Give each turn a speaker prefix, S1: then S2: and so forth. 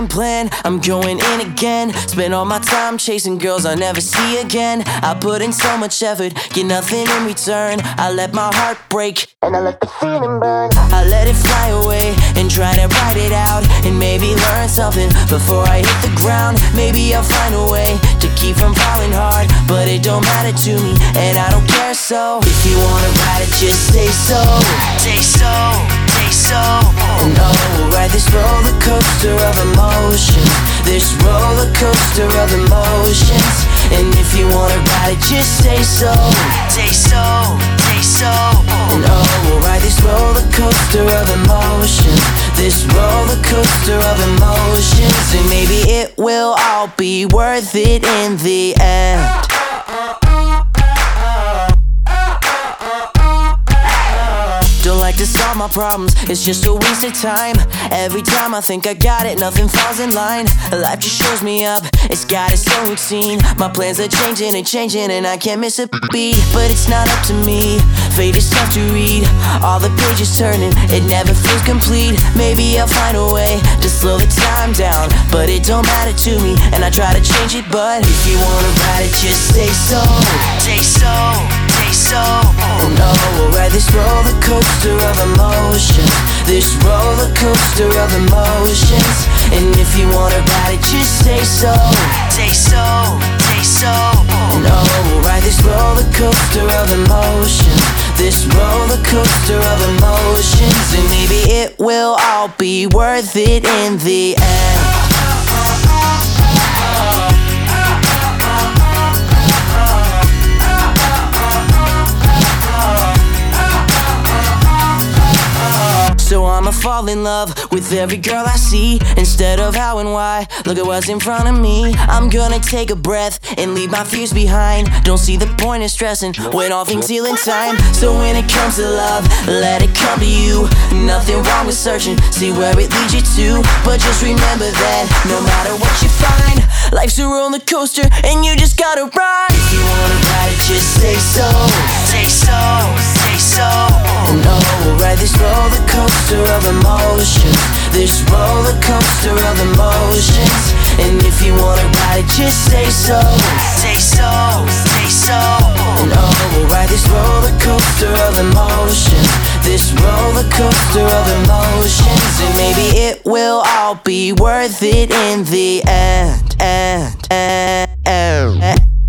S1: plan, I'm going in again. Spend all my time chasing girls I'll never see again. I put in so much effort, get nothing in return. I let my heart break, and I let the feeling burn. I let it fly away, and try to write it out, and maybe learn something before I hit the ground. Maybe I'll find a way to keep from falling hard, but it don't matter to me, and I don't care. So if you wanna ride it, just say so. Say so, say so. And oh, we'll ride this roller coaster of emotions, this roller coaster of emotions. And if you wanna ride it, just say so. Say so, say so. And oh, we'll ride this roller coaster of emotions, this roller coaster of emotions. And maybe it will all be worth it in the end. Don't like to solve my problems, it's just a waste of time. Every time I think I got it, nothing falls in line. Life just shows me up, it's got its own routine. My plans are changing and changing, and I can't miss a beat. But it's not up to me, fate is tough to read. All the pages turning, it never feels complete. Maybe I'll find a way to slow the time down, but it don't matter to me, and I try to change it. But if you wanna ride it, just say so. Say so, say so. And oh, we'll ride this roller coaster of emotions, this roller coaster of emotions. And if you wanna ride it, just say so. Say so, say so. And oh, we'll ride this roller coaster of emotions, this roller coaster of emotions. And maybe it will all be worth it in the end. So I'ma fall in love with every girl I see, instead of how and why. Look at what's in front of me. I'm gonna take a breath and leave my fears behind. Don't see the point in stressing when all things heal in time. So when it comes to love, let it come to you. Nothing wrong with searching, see where it leads you to. But just remember that no matter what you find, life's a roller coaster and you just gotta ride. If you wanna ride it, just say so. Say so, say so. And oh, we'll ride this roller coaster of emotions, this roller coaster of emotions. And if you wanna ride it, just say so. Say so, say so. And oh, we'll ride this roller coaster of emotions, this roller coaster of emotions. And maybe it will all be worth it in the end.